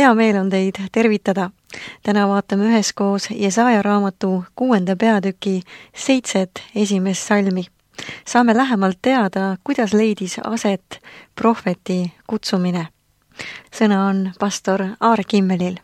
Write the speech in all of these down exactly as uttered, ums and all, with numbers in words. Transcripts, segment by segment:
Hea meel on teid tervitada. Täna vaatame üheskoos Jesaja raamatu kuuenda peatüki seitset esimest salmi. Saame lähemalt teada, kuidas leidis aset prohveti kutsumine. Sõna on pastor Aar Kimmelil.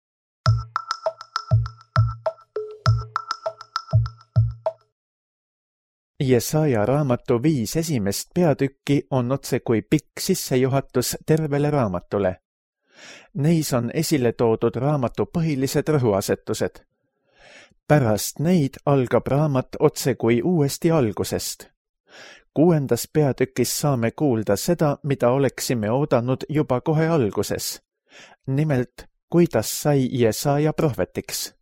Jesaja raamatu viis esimest peatükki on otse kui pikk sissejuhatus tervele raamatule. Neis on esile toodud raamatu põhilised rõhuasetused. Pärast neid algab raamat otse kui uuesti algusest. Kuuendas peatükis saame kuulda seda, mida oleksime oodanud juba kohe alguses. Nimelt, kuidas sai Jesaja prohvetiks.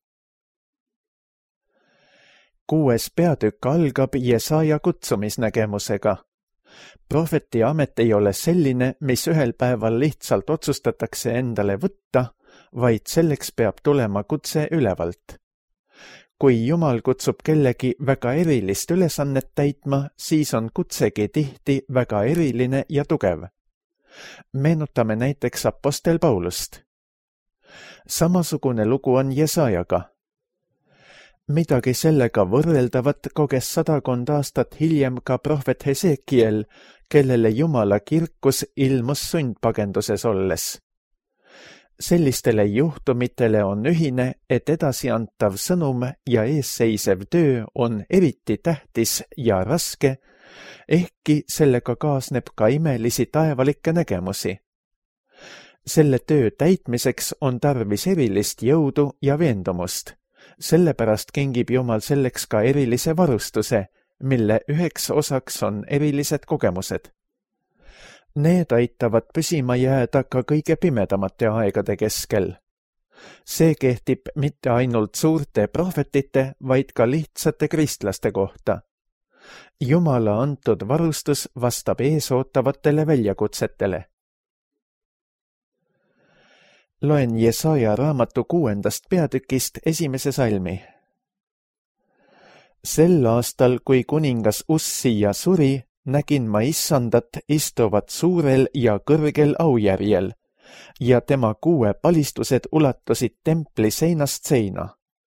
Kuues peatükk algab Jesaja kutsumisnägemusega. Prohveti amet ei ole selline, mis ühel päeval lihtsalt otsustatakse endale võtta, vaid selleks peab tulema kutse ülevalt. Kui Jumal kutsub kellegi väga erilist ülesannet täitma, siis on kutsegi tihti väga eriline ja tugev. Meenutame näiteks apostel Paulust. Samasugune lugu on Jesajaga. Midagi sellega võrreldavat koges sadakond aastat hiljem ka prohvet Hesekiel, kellele Jumala kirkus ilmus sundpagenduses olles. Sellistele juhtumitele on ühine, et edasiantav sõnum ja eesseisev töö on eriti tähtis ja raske, ehkki sellega kaasneb ka imelisi taevalikke nägemusi. Selle töö täitmiseks on tarvis erilist jõudu ja veendumust. Sellepärast kingib Jumal selleks ka erilise varustuse, mille üheks osaks on erilised kogemused. Need aitavad püsima jääda ka kõige pimedamate aegade keskel. See kehtib mitte ainult suurte prohvetite, vaid ka lihtsate kristlaste kohta. Jumala antud varustus vastab eesootavatele väljakutsetele. Loen Jesaja raamatu kuuendast peatükist esimese salmi. Sel aastal, kui kuningas Ussija suri, nägin ma issandat istuvat suurel ja kõrgel aujärjel, ja tema kuue palistused ulatusid templi seinast seina.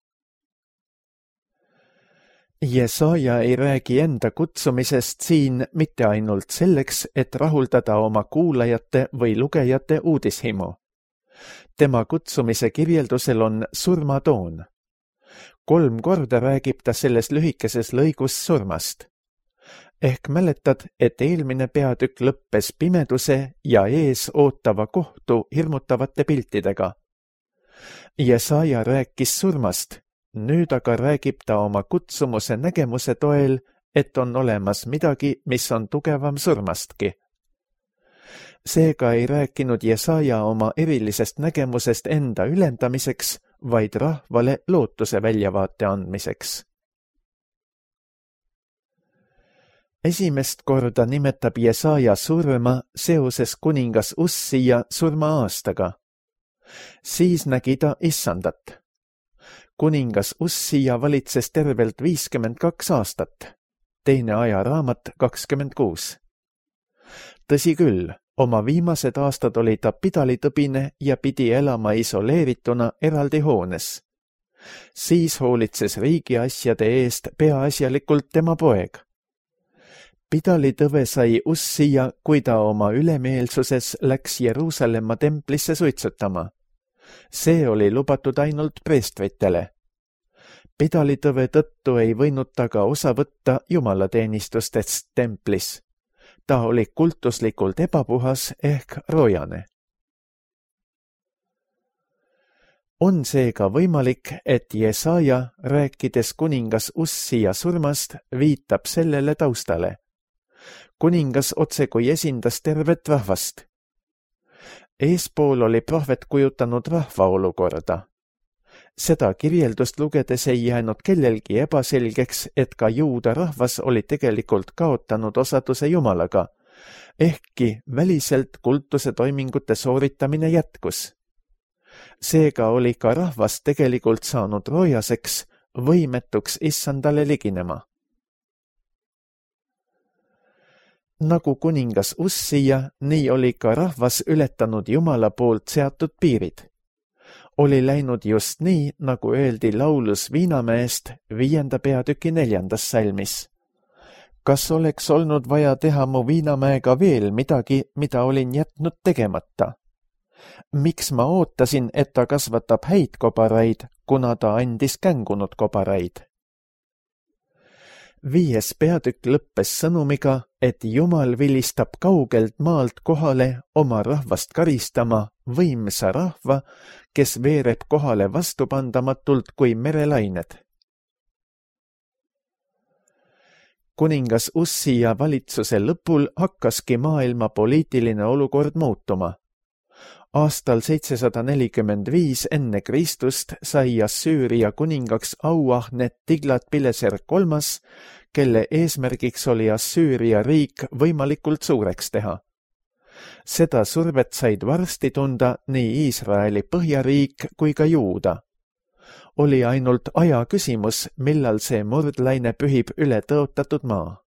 Jesaja ei räägi enda kutsumisest siin mitte ainult selleks, et rahuldada oma kuulajate või lugejate uudishimu. Tema kutsumise kirjeldusel on surmatoon. Kolm korda räägib ta selles lühikeses lõigus surmast. Ehk mäletad, et eelmine peatükk lõppes pimeduse ja ees ootava kohtu hirmutavate piltidega. Jesaja rääkis surmast, nüüd aga räägib ta oma kutsumuse nägemuse toel, et on olemas midagi, mis on tugevam surmastki. Seega ei rääkinud Jesaja oma erilisest nägemusest enda ülendamiseks, vaid rahvale lootuse väljavaate andmiseks. Esimest korda nimetab Jesaja surma seoses kuningas Ussija surma aastaga. Siis nägi ta issandat. Kuningas Ussija valitses tervelt viiskümmend kaks aastat, teine ajaraamat kakskümmend kuus. Tõsi küll, oma viimased aastad oli ta pidalitõbine ja pidi elama isoleerituna eraldi hoones. Siis hoolitses riigiasjade eest peaasjalikult tema poeg. Pidalitõve sai Ussija, kui ta oma ülemeelsuses läks Jeruusalemma templisse suitsutama. See oli lubatud ainult preestritele. Pidalitõve tõttu ei võinud ta ka osa võtta jumalateenistustest templis. Ta oli kultuslikult ebapuhas ehk roojane. On seega võimalik, et Jesaja, rääkides kuningas Ussija surmast, viitab sellele taustale. Kuningas otsekui esindas tervet rahvast. Eespool oli prohvet kujutanud rahva olukorda. Seda kirjeldust lugedes ei jäänud kellelgi ebaselgeks, et ka juuda rahvas oli tegelikult kaotanud osaduse Jumalaga, ehkki väliselt kultuse toimingute sooritamine jätkus. Seega oli ka rahvas tegelikult saanud roojaseks, võimetuks issandale liginema. Nagu kuningas Ussija, nii oli ka rahvas ületanud Jumala poolt seatud piirid. oli läinud just nii, nagu öeldi laulus Viinamäest viienda peatüki neljandas salmis. Kas oleks olnud vaja teha mu Viinamäega veel midagi, mida olin jätnud tegemata? Miks ma ootasin, et ta kasvatab häid kobaraid, kuna ta andis kängunud kobaraid? Viies peatükk lõppes sõnumiga, et Jumal vilistab kaugelt maalt kohale oma rahvast karistama võimsa rahva, kes veereb kohale vastupandamatult kui merelained. Kuningas Ussia valitsuse lõpul hakkaski maailma poliitiline olukord muutuma. Aastal seitsesada nelikümmend viis enne Kristust sai Assüüria kuningaks auahne Tiglat-Pileser kolmas, kelle eesmärgiks oli Assüüria riik võimalikult suureks teha. Seda survet said varsti tunda nii Iisraeli põhjariik kui ka Juuda. Oli ainult aja küsimus, millal see murdlaine pühib üle tõotatud maa.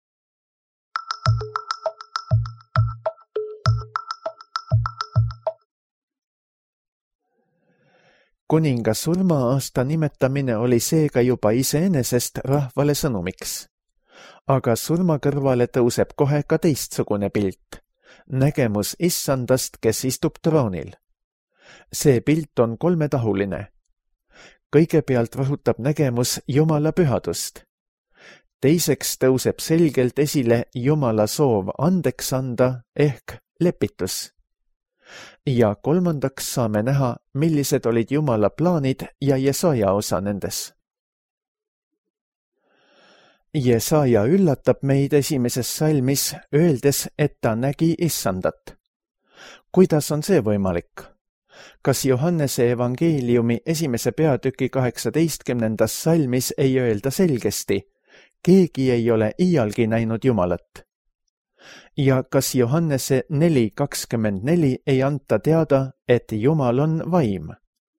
Kuninga surma-aasta nimetamine oli seega juba iseenesest rahvale sõnumiks. Aga surma kõrvale tõuseb kohe ka teistsugune pilt. Nägemus issandast, kes istub troonil. See pilt on kolmetahuline. Kõigepealt rõhutab nägemus Jumala pühadust. Teiseks tõuseb selgelt esile Jumala soov andeks anda ehk lepitus. Ja kolmandaks saame näha, millised olid Jumala plaanid ja Jesaja osa nendes. Jesaja üllatab meid esimeses salmis, öeldes, et ta nägi issandat. Kuidas on see võimalik? Kas Johannese evangeeliumi esimese peatüki kaheksateistkümnendas salmis ei öelda selgesti, keegi ei ole iialgi näinud Jumalat? Ja kas Johannese neli kakskümmend neli ei anta teada, et Jumal on vaim?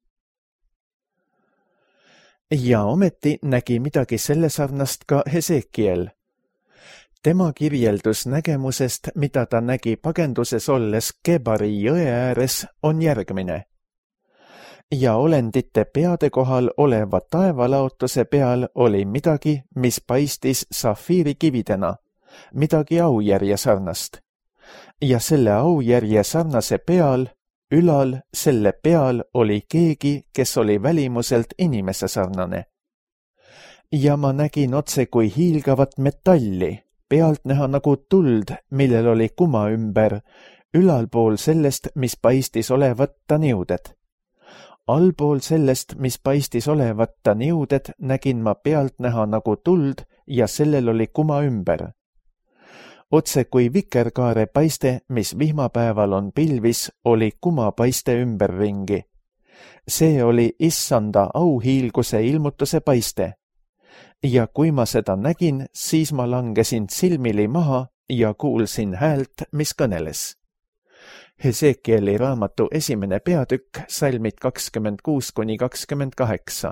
Ja ometi nägi midagi selle sarnast ka Hesekiel. Tema kirjeldus nägemusest, mida ta nägi pagenduses olles Kebari jõe ääres, on järgmine. Ja olendite peade kohal oleva taevalaotuse peal oli midagi, mis paistis safiirikividena, midagi aujärje sarnast. Ja selle aujärje sarnase peal, ülal, selle peal oli keegi, kes oli välimuselt inimese sarnane. Ja ma nägin otse kui hiilgavat metalli, pealt näha nagu tuld, millel oli kuma ümber, ülalpool sellest, mis paistis olevat ta niuded. Allpool sellest, mis paistis olevat ta niuded, nägin ma pealt näha nagu tuld ja sellel oli kuma ümber. Otse kui vikerkaare paiste, mis vihmapäeval on pilvis, oli kuma paiste ümberringi. See oli issanda auhiilguse ilmutuse paiste. Ja kui ma seda nägin, siis ma langesin silmili maha ja kuulsin häält, mis kõneles. Hesekieli raamatu esimene peatükk, salmid kakskümmend kuus kuni kakskümmend kaheksa.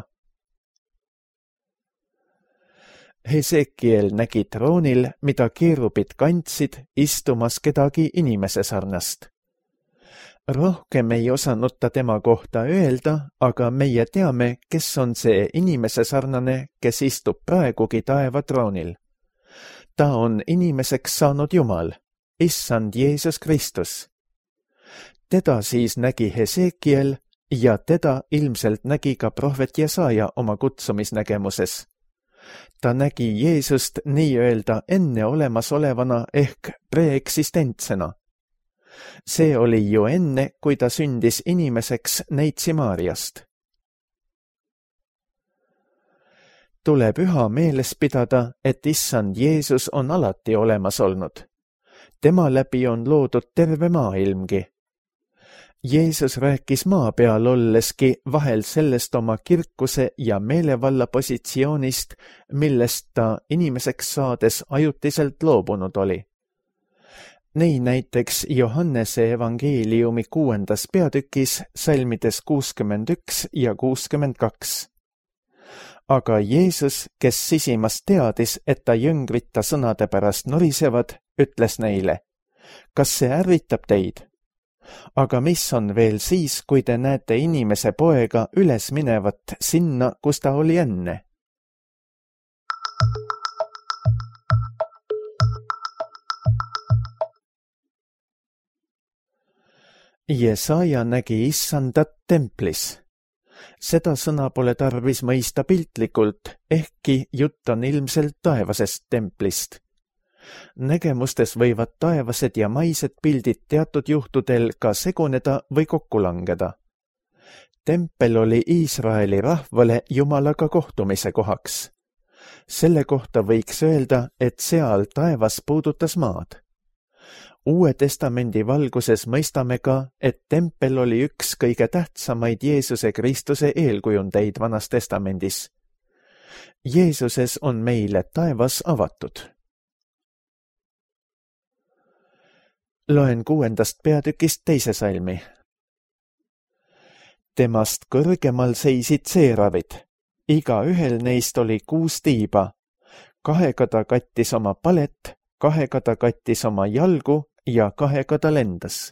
Hesekiel nägi troonil, mida keerubid kandsid, istumas kedagi inimese sarnast. Rohkem ei osanud ta tema kohta öelda, aga meie teame, kes on see inimese sarnane, kes istub praegugi taeva troonil. Ta on inimeseks saanud Jumal, issand Jeesus Kristus. Teda siis nägi Hesekiel ja teda ilmselt nägi ka prohvet Jesaja oma kutsumisnägemuses. Ta nägi Jeesust nii-öelda enne olemasolevana ehk preeksistentsena. See oli ju enne, kui ta sündis inimeseks Neitsi Maariast. Tuleb üha meeles pidada, et issand Jeesus on alati olemas olnud. Tema läbi on loodud terve maailmgi. Jeesus rääkis maa peal olleski vahel sellest oma kirkuse ja meelevalla positsioonist, millest ta inimeseks saades ajutiselt loobunud oli. Nii näiteks Johannese evangeeliumi kuuendas peatükis salmides kuuskümmend üks ja kuuskümmend kaks. Aga Jeesus, kes sisimas teadis, et ta jüngrid ta sõnade pärast norisevad, ütles neile, kas see ärritab teid? aga mis on veel siis, kui te näete inimese poega üles minevat sinna, kus ta oli enne? Jesaja nägi issandat templis. Seda sõna pole tarvis mõista piltlikult, ehkki jutt on ilmselt taevasest templist. Nägemustes võivad taevased ja maised pildid teatud juhtudel ka seguneda või kokku langeda. Tempel oli Iisraeli rahvale Jumalaga kohtumise kohaks. Selle kohta võiks öelda, et seal taevas puudutas maad. Uue testamendi valguses mõistame ka, et tempel oli üks kõige tähtsamaid Jeesuse Kristuse eelkujundeid Vanas testamendis. Jeesuses on meile taevas avatud. Loen kuuendast peatükist teise salmi. Temast kõrgemal seisid seeravid. Iga ühel neist oli kuus tiiba. Kahega ta kattis oma palet, kahega ta kattis oma jalgu ja kahega ta lendas.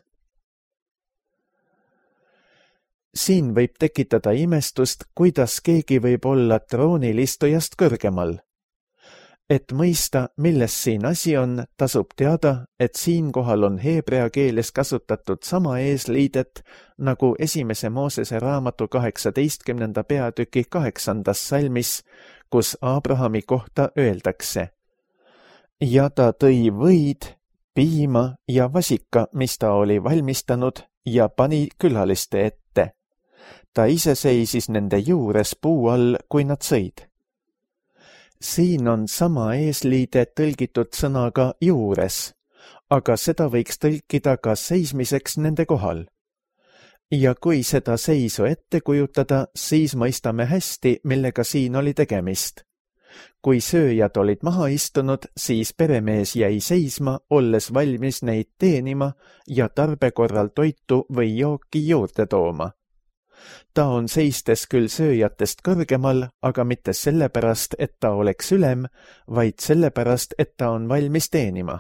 Siin võib tekitada imestust, kuidas keegi võib olla troonilistujast kõrgemal. Et mõista, milles siin asi on, tasub teada, et siinkohal on heebrea keeles kasutatud sama eesliidet nagu esimese Moosese raamatu kaheksateistkümnenda peatüki kaheksandas salmis, kus Abrahami kohta öeldakse. Ja ta tõi võid, piima ja vasika, mis ta oli valmistanud, ja pani külaliste ette. Ta ise seisis nende juures puu all, kui nad sõid. Siin on sama eesliide tõlgitud sõnaga juures, aga seda võiks tõlkida ka seismiseks nende kohal. Ja kui seda seisu ette kujutada, siis mõistame hästi, millega siin oli tegemist. Kui sööjad olid maha istunud, siis peremees jäi seisma, olles valmis neid teenima ja tarbekorral toitu või jooki juurde tooma. Ta on seistes küll sööjatest kõrgemal, aga mitte sellepärast, et ta oleks ülem, vaid sellepärast, et ta on valmis teenima.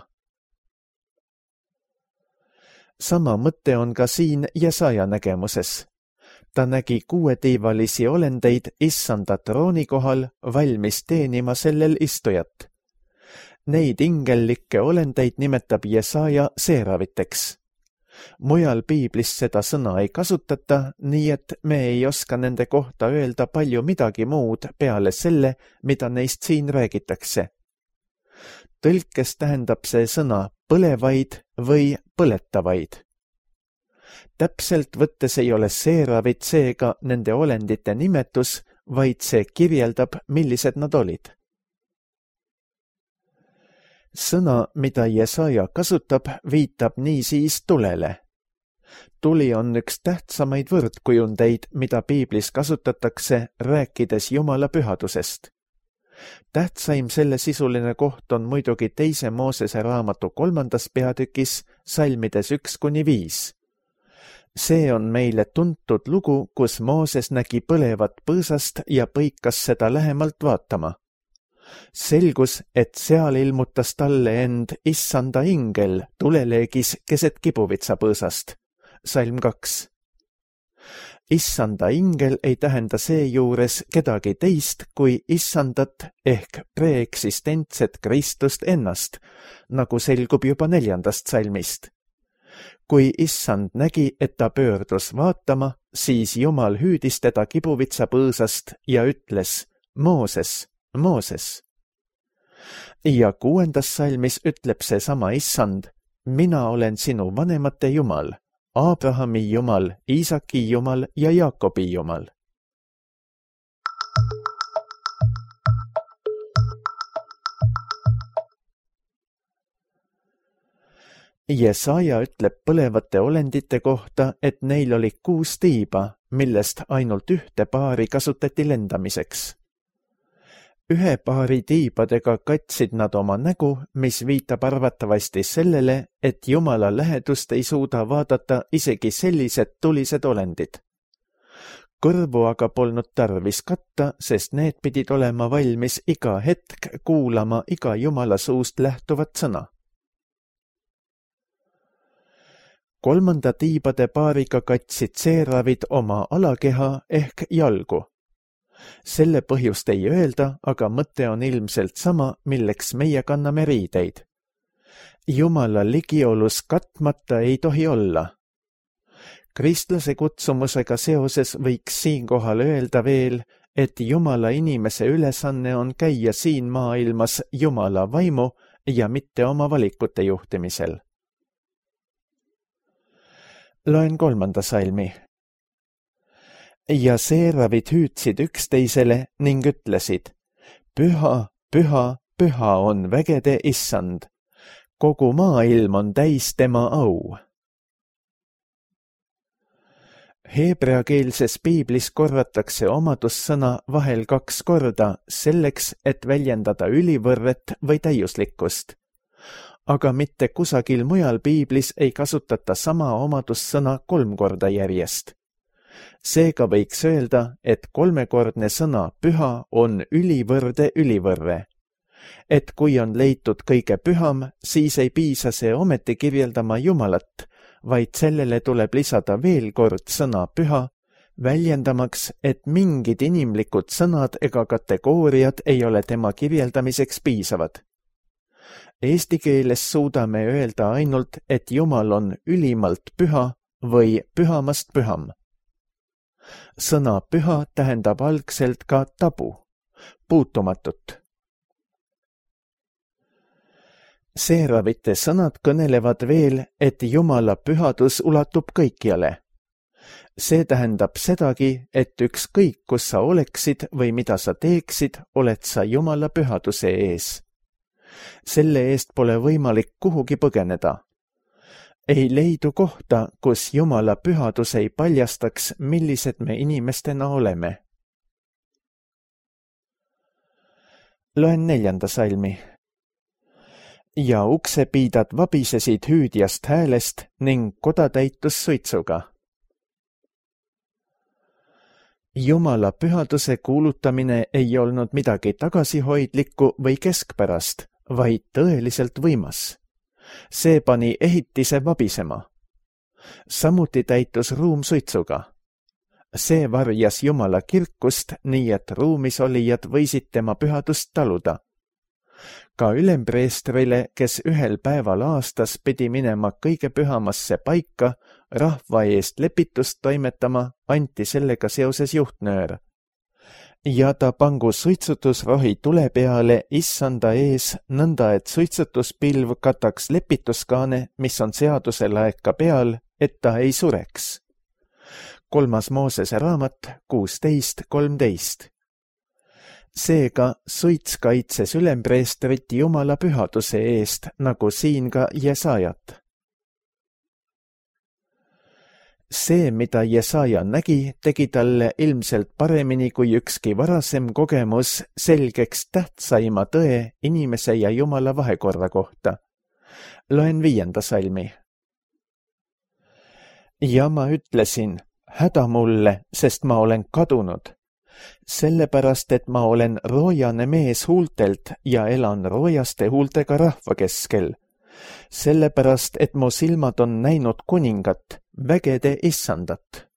Sama mõte on ka siin Jesaja nägemuses. Ta nägi kuuetiivalisi olendeid issanda trooni kohal valmis teenima sellel istujat. Neid ingellikke olendeid nimetab Jesaja seeraviteks. Mujal piiblis seda sõna ei kasutata, nii et me ei oska nende kohta öelda palju midagi muud peale selle, mida neist siin räägitakse. Tõlkes tähendab see sõna põlevaid või põletavaid. Täpselt võttes ei ole seeravid seega nende olendite nimetus, vaid see kirjeldab, millised nad olid. Sõna, mida Jesaja kasutab, viitab niisiis tulele. Tuli on üks tähtsamaid võrdkujundeid, mida piiblis kasutatakse, rääkides Jumala pühadusest. Tähtsaim selle sisuline koht on muidugi teise Moosese raamatu kolmandas peatükis, salmides üks kuni viis. See on meile tuntud lugu, kus Mooses nägi põlevat põõsast ja põikas seda lähemalt vaatama. Selgus, et seal ilmutas talle end issanda ingel tuleleegis keset kibuvitsa põõsast. Salm kaks. Issanda ingel ei tähenda seejuures kedagi teist kui issandat ehk preeksistentset Kristust ennast, nagu selgub juba neljandast salmist. Kui issand nägi, et ta pöördus vaatama, siis Jumal hüüdis teda kibuvitsa põõsast ja ütles, Mooses, Mooses. Ja kuuendas salmis ütleb see sama issand, mina olen sinu vanemate Jumal, Abrahami Jumal, Iisaki Jumal ja Jaakobi Jumal. Jesaja ütleb põlevate olendite kohta, et neil oli kuus tiiba, millest ainult ühte paari kasutati lendamiseks. Ühe paari tiibadega katsid nad oma nägu, mis viitab arvatavasti sellele, et Jumala lähedust ei suuda vaadata isegi sellised tulised olendid. Kõrvu aga polnud tarvis katta, sest need pidid olema valmis iga hetk kuulama iga Jumala suust lähtuvat sõna. kolmanda tiibade paariga katsid seeravid oma alakeha ehk jalgu. Selle põhjust ei öelda, aga mõte on ilmselt sama, milleks meie kanname riideid. Jumala ligiolus katmata ei tohi olla. Kristlase kutsumusega seoses võiks siinkohal öelda veel, et Jumala inimese ülesanne on käia siin maailmas Jumala vaimu ja mitte oma valikute juhtimisel. Loen kolmanda salmi. Ja seeravid hüüdsid üksteisele ning ütlesid, püha, püha, püha on vägede issand. Kogu maailm on täis tema au. Heebreakeelses piiblis korratakse omadussõna vahel kaks korda selleks, et väljendada ülivõrret või täiuslikkust. Aga mitte kusagil mujal piiblis ei kasutata sama omadussõna kolm korda järjest. Seega võiks öelda, et kolmekordne sõna püha on ülivõrde ülivõrre. Et kui on leitud kõige püham, siis ei piisa see ometi kirjeldama Jumalat, vaid sellele tuleb lisada veel kord sõna püha, väljendamaks, et mingid inimlikud sõnad ega kategooriad ei ole tema kirjeldamiseks piisavad. Eesti keeles suudame öelda ainult, et Jumal on ülimalt püha või pühamast püham. Sõna püha tähendab algselt ka tabu, puutumatut. Seeravite sõnad kõnelevad veel, et Jumala pühadus ulatub kõikjale. See tähendab sedagi, et ükskõik, kus sa oleksid või mida sa teeksid, oled sa Jumala pühaduse ees. Selle eest pole võimalik kuhugi põgeneda. Ei leidu kohta, kus Jumala pühadus ei paljastaks, millised me inimestena oleme. Loen neljanda salmi. Ja uksepiidad vabisesid hüüdjast häälest ning koda täitus suitsuga. Jumala pühaduse kuulutamine ei olnud midagi tagasihoidlikku või keskpärast, vaid tõeliselt võimas. See pani ehitise vabisema. Samuti täitus ruum suitsuga. See varjas Jumala kirkust, nii et ruumis olijad võisid tema pühadust taluda. Ka ülempreestrile, kes ühel päeval aastas pidi minema kõige pühamasse paika, rahva eest lepitust toimetama, anti sellega seoses juhtnöör. Ja ta pangu suitsutusrohi tule peale issanda ees, nõnda et suitsutuspilv kataks lepituskaane, mis on seaduse laeka peal, et ta ei sureks. Kolmas Moosese raamat kuusteist kolmteist. Seega suits kaitses ülempreestrit Jumala pühaduse eest, nagu siin ka Jesajat. See, mida Jesaja nägi, tegi talle ilmselt paremini kui ükski varasem kogemus selgeks tähtsaima tõe inimese ja Jumala vahekorra kohta. Loen viienda salmi. Ja ma ütlesin, häda mulle, sest ma olen kadunud. Sellepärast, et ma olen roojane mees huultelt ja elan roojaste huultega rahva keskel. Sellepärast, et mu silmad on näinud kuningat, vägede issandat.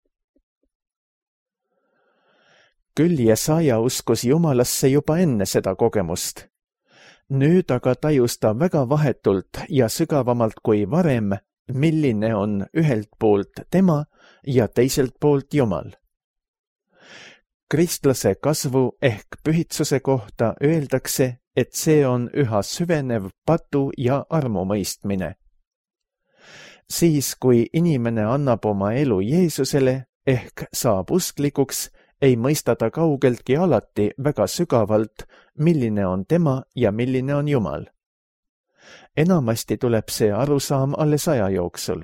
Küll Jesaja uskus Jumalasse juba enne seda kogemust. Nüüd aga tajus ta väga vahetult ja sügavamalt kui varem, milline on ühelt poolt tema ja teiselt poolt Jumal. Kristlase kasvu ehk pühitsuse kohta öeldakse, et see on üha süvenev patu ja armumõistmine. Siis, kui inimene annab oma elu Jeesusele ehk saab usklikuks, ei mõista ta kaugeltki alati väga sügavalt, milline on tema ja milline on Jumal. Enamasti tuleb see arusaam alles aja jooksul.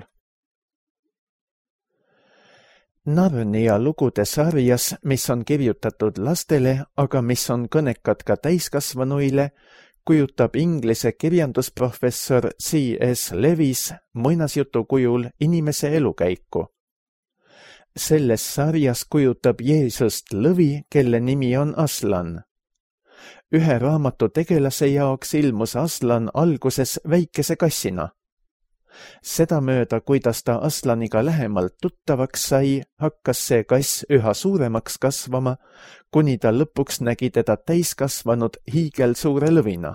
Narnia lugude sarjas, mis on kirjutatud lastele, aga mis on kõnekad ka täiskasvanuile, kujutab inglise kirjandusprofessor C S Lewis muinasjutu kujul inimese elukäiku. Selles sarjas kujutab Jeesust lõvi, kelle nimi on Aslan. Ühe raamatu tegelase jaoks ilmus Aslan alguses väikese kassina. Sedamööda, kuidas ta aslaniga lähemalt tuttavaks sai, hakkas see kass üha suuremaks kasvama, kuni ta lõpuks nägi teda täiskasvanud hiigelsuure lõvina.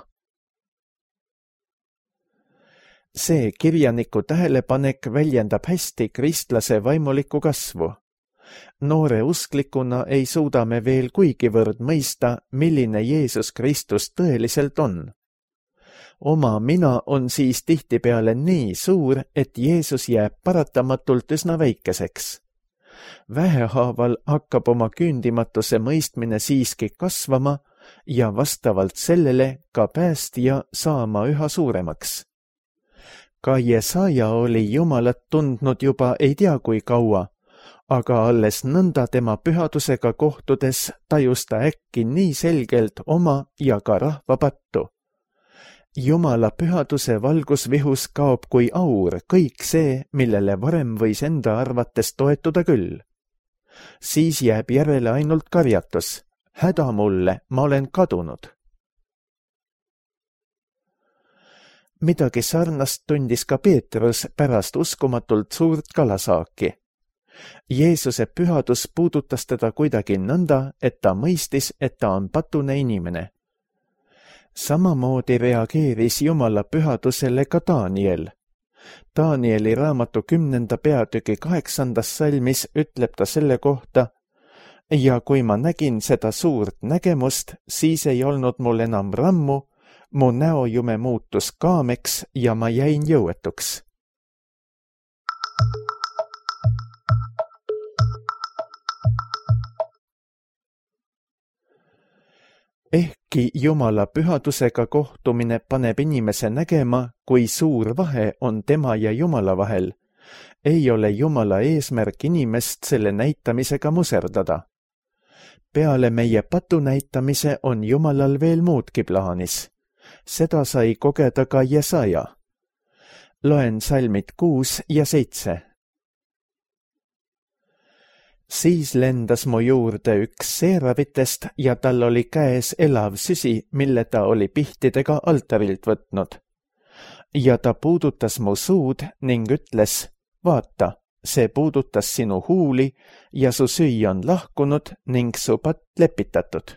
See kirjaniku tähelepanek väljendab hästi kristlase vaimulikku kasvu. Noore usklikuna ei suuda me veel kuigivõrd mõista, milline Jeesus Kristus tõeliselt on. Oma mina on siis tihtipeale nii suur, et Jeesus jääb paratamatult üsna väikeseks. Vähehaaval hakkab oma küündimatuse mõistmine siiski kasvama ja vastavalt sellele ka päästja saama üha suuremaks. Ka Jesaja oli Jumalat tundnud juba ei tea kui kaua, aga alles nõnda tema pühadusega kohtudes tajus ta äkki nii selgelt oma ja ka rahva pattu. Jumala pühaduse valgusvihus kaob kui aur kõik see, millele varem võis enda arvates toetuda küll. Siis jääb järele ainult karjatus. Häda mulle, ma olen kadunud. Midagi sarnast tundis ka Peetrus pärast uskumatult suurt kalasaaki. Jeesuse pühadus puudutas teda kuidagi nõnda, et ta mõistis, et ta on patune inimene. Samamoodi reageeris Jumala pühadusele ka Daniel. Danieli raamatu kümnenda peatüki kaheksandas salmis ütleb ta selle kohta: ja kui ma nägin seda suurt nägemust, siis ei olnud mul enam rammu, mu näojume muutus kaameks ja ma jäin jõuetuks. Ehkki Jumala pühadusega kohtumine paneb inimese nägema, kui suur vahe on tema ja Jumala vahel, ei ole Jumala eesmärk inimest selle näitamisega muserdada. Peale meie patu näitamise on Jumalal veel muudki plaanis. Seda sai kogeda ka Jesaja. Loen salmid kuus ja seitse. Siis lendas mu juurde üks seeravitest ja tal oli käes elav süsi, mille ta oli pihtidega altarilt võtnud. Ja ta puudutas mu suud ning ütles: vaata, see puudutas sinu huuli ja su süü on lahkunud ning su patt lepitatud.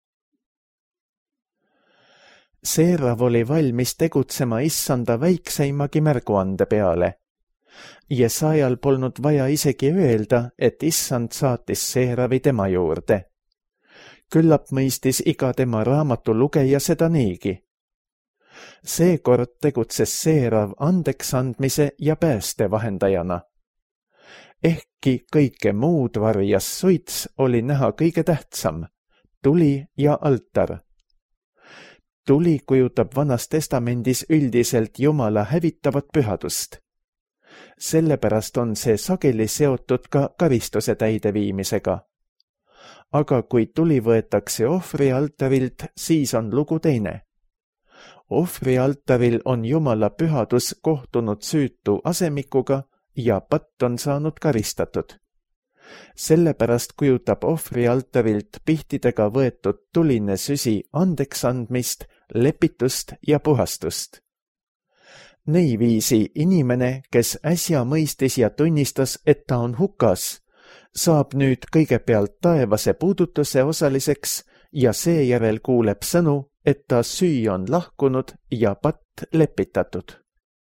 Seerav oli valmis tegutsema issanda väikseimagi märguande peale. Jesajal polnud vaja isegi öelda, et issand saatis seeravi tema juurde. Küllap mõistis iga tema raamatu lugeja seda niigi. Seekord tegutses seerav andeks andmise ja pääste vahendajana. Ehkki kõike muud varjas suits, oli näha kõige tähtsam: tuli ja altar. Tuli kujutab Vanas testamendis üldiselt Jumala hävitavat pühadust. Sellepärast on see sageli seotud ka karistuse täideviimisega. Aga kui tuli võetakse ohvrialtarilt, siis on lugu teine. Ohvrialtaril on Jumala pühadus kohtunud süütu asemikuga ja patt on saanud karistatud. Sellepärast kujutab ohvrialtarilt pihtidega võetud tuline süsi andeks andmist, lepitust ja puhastust. Niiviisi inimene, kes äsja mõistis ja tunnistas, et ta on hukas, saab nüüd kõigepealt taevase puudutuse osaliseks ja seejärel kuuleb sõnu, et ta süü on lahkunud ja patt lepitatud.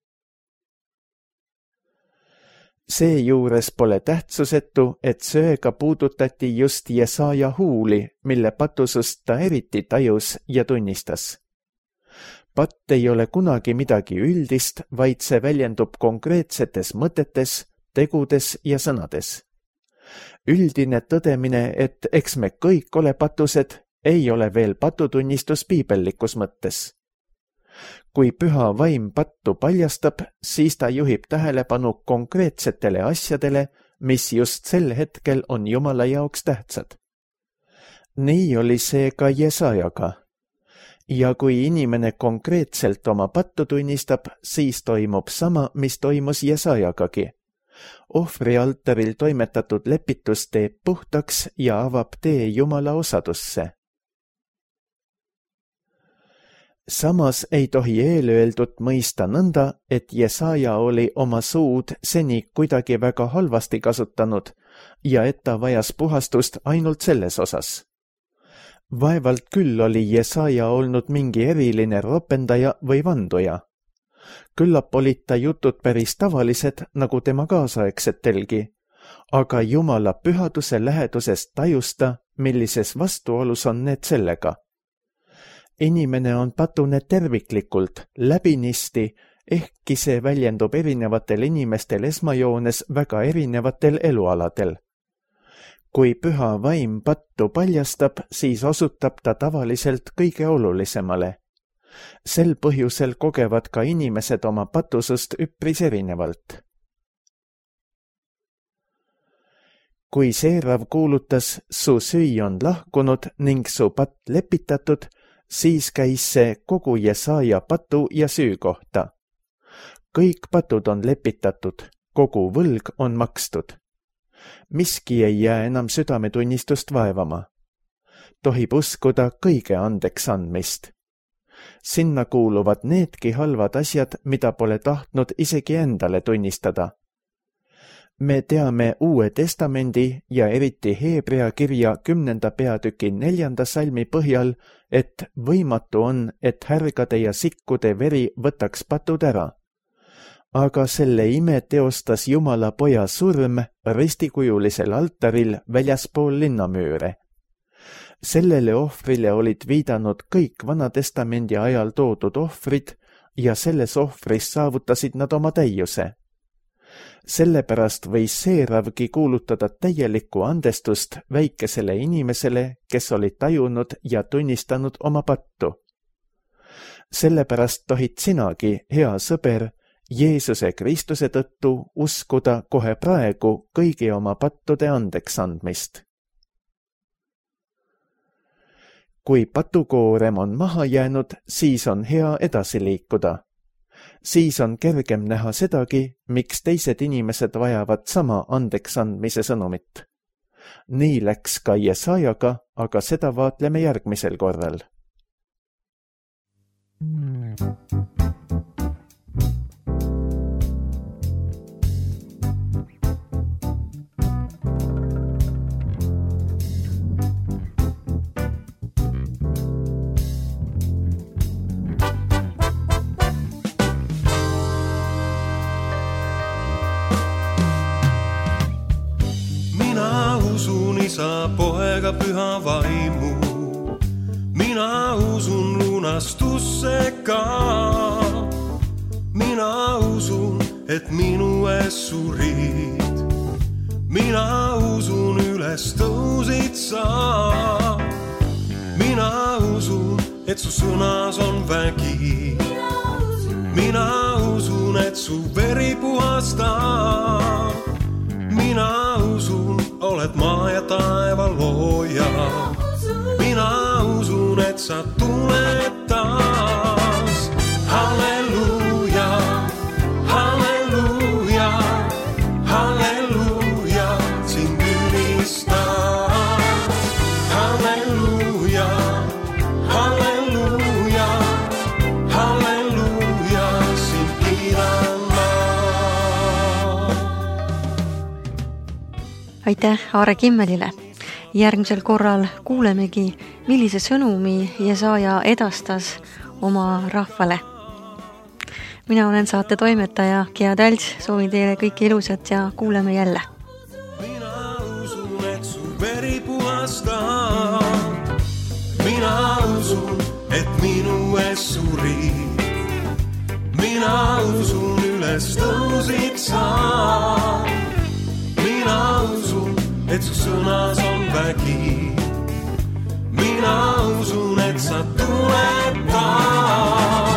Seejuures pole tähtsusetu, et söega puudutati just Jesaja huuli, mille patusust ta eriti tajus ja tunnistas. Patt ei ole kunagi midagi üldist, vaid see väljendub konkreetsetes mõtetes, tegudes ja sõnades. Üldine tõdemine, et eks me kõik ole patused, ei ole veel patutunnistus piibellikus mõttes. Kui püha vaim pattu paljastab, siis ta juhib tähelepanu konkreetsetele asjadele, mis just sel hetkel on Jumala jaoks tähtsad. Nii oli see ka Jesajaga. Ja kui inimene konkreetselt oma pattu tunnistab, siis toimub sama, mis toimus Jesajagagi. Ohvrialtaril toimetatud lepitus teeb puhtaks ja avab tee Jumala osadusse. Samas ei tohi eelöeldut mõista nõnda, et Jesaja oli oma suud seni kuidagi väga halvasti kasutanud ja et ta vajas puhastust ainult selles osas. Vaevalt küll oli Jesaja olnud mingi eriline ropendaja või vanduja. Küllap olid ta jutud päris tavalised nagu tema kaasaegsetelgi, aga Jumala pühaduse lähedusest tajusta, millises vastuolus on need sellega. Inimene on patune terviklikult, läbinisti, ehkki see väljendub erinevatel inimestel esmajoones väga erinevatel elualadel. Kui püha vaim pattu paljastab, siis osutab ta tavaliselt kõige olulisemale. Sel põhjusel kogevad ka inimesed oma patusust üpris erinevalt. Kui Seerav kuulutas, su süü on lahkunud ning su patt lepitatud, siis käis see kogu Jesaja patu ja süü kohta. Kõik patud on lepitatud, kogu võlg on makstud. Miski ei jää enam südametunnistust vaevama. Tohib uskuda kõige andeks andmist. Sinna kuuluvad needki halvad asjad, mida pole tahtnud isegi endale tunnistada. Me teame Uue Testamendi ja eriti Heebrea kirja kümnenda peatüki neljanda salmi põhjal, et võimatu on, et härgade ja sikkude veri võtaks patud ära. Aga selle ime teostas Jumala poja surm ristikujulisel altaril väljaspool linnamüüre. Sellele ohvrile olid viidanud kõik Vanatestamendi ajal toodud ohvrid ja selles ohvris saavutasid nad oma täiuse. Sellepärast võis Seeravgi kuulutada täielikku andestust väikesele inimesele, kes oli tajunud ja tunnistanud oma pattu. Sellepärast tohid sinagi, hea sõber, Jeesuse Kristuse tõttu uskuda kohe praegu kõigi oma pattude andeks andmist. Kui patukoorem on maha jäänud, siis on hea edasi liikuda. Siis on kergem näha sedagi, miks teised inimesed vajavad sama andeks andmise sõnumit. Nii läks ka Jesajaga, aga seda vaatleme järgmisel korral. Isa, poega, püha vaimu. Mina usun lunastusse ka. Mina usun, et minu ees surid. Mina usun, üles tõusid sa. Mina usun, et su sõnas on vägi. Mina usun, et su veri puhastab. Mina usun, oled maa ja taeva looja. Mina usun, et sa tuled taas. Halleluuja, halleluuja, halleluuja, sind ülistan. Halleluuja, halleluuja, halleluuja, sind kiidan ma. Aitäh Aare Kimmelile. Järgmisel korral kuulemegi, millise sõnumi Jesaja edastas oma rahvale. Mina olen saate toimetaja Gea Tälts, soovin teile kõike ilusat ja kuuleme jälle. Mina usun, et su veri puhastab. Mina usun, et minu ees surid. Mina usun, üles tõusid sa. Mina usun, et su sõnas on vägi. Mina usun, et sa tuled taas.